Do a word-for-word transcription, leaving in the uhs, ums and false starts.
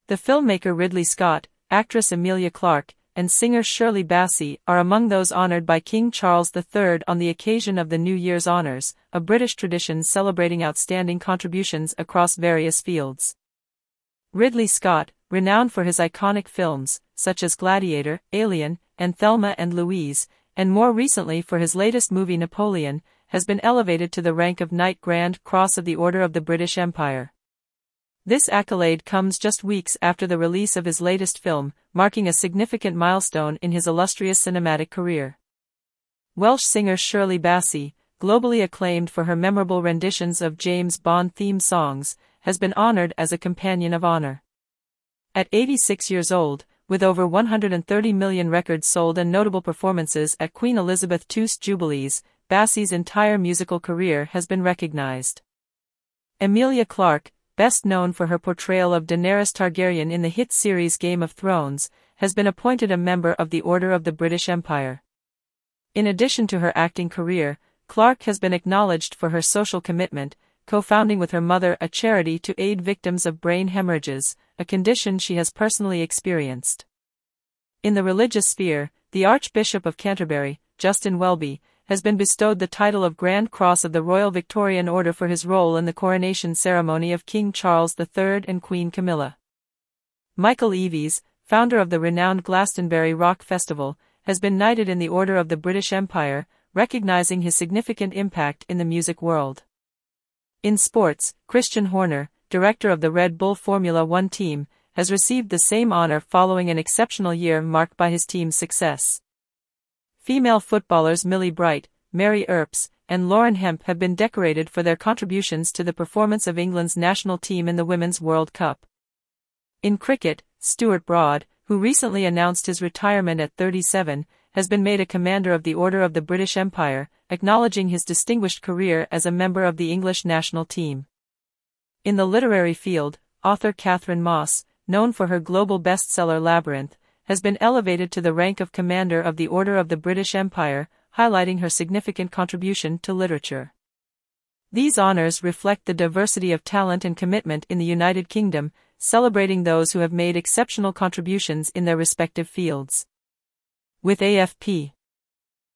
The filmmaker Ridley Scott, actress Emilia Clarke, and singer Shirley Bassey are among those honored by King Charles the Third on the occasion of the New Year's Honours, a British tradition celebrating outstanding contributions across various fields. Ridley Scott, renowned for his iconic films, such as Gladiator, Alien, and Thelma and Louise, and more recently for his latest movie Napoleon, has been elevated to the rank of Knight Grand Cross of the Order of the British Empire. This accolade comes just weeks after the release of his latest film, marking a significant milestone in his illustrious cinematic career. Welsh singer Shirley Bassey, globally acclaimed for her memorable renditions of James Bond theme songs, has been honored as a Companion of Honor. At eighty-six years old, with over one hundred thirty million records sold and notable performances at Queen Elizabeth the Second's Jubilees, Bassey's entire musical career has been recognized. Emilia Clarke, best known for her portrayal of Daenerys Targaryen in the hit series Game of Thrones, has been appointed a member of the Order of the British Empire. In addition to her acting career, Clarke has been acknowledged for her social commitment, co-founding with her mother a charity to aid victims of brain hemorrhages, a condition she has personally experienced. In the religious sphere, the Archbishop of Canterbury, Justin Welby, has been bestowed the title of Grand Cross of the Royal Victorian Order for his role in the coronation ceremony of King Charles the Third and Queen Camilla. Michael Eavis, founder of the renowned Glastonbury Rock Festival, has been knighted in the Order of the British Empire, recognizing his significant impact in the music world. In sports, Christian Horner, director of the Red Bull Formula One team, has received the same honor following an exceptional year marked by his team's success. Female footballers Millie Bright, Mary Earps, and Lauren Hemp have been decorated for their contributions to the performance of England's national team in the Women's World Cup. In cricket, Stuart Broad, who recently announced his retirement at thirty-seven, has been made a Commander of the Order of the British Empire, acknowledging his distinguished career as a member of the English national team. In the literary field, author Catherine Moss, known for her global bestseller Labyrinth, has been elevated to the rank of Commander of the Order of the British Empire, highlighting her significant contribution to literature. These honors reflect the diversity of talent and commitment in the United Kingdom, celebrating those who have made exceptional contributions in their respective fields. With A F P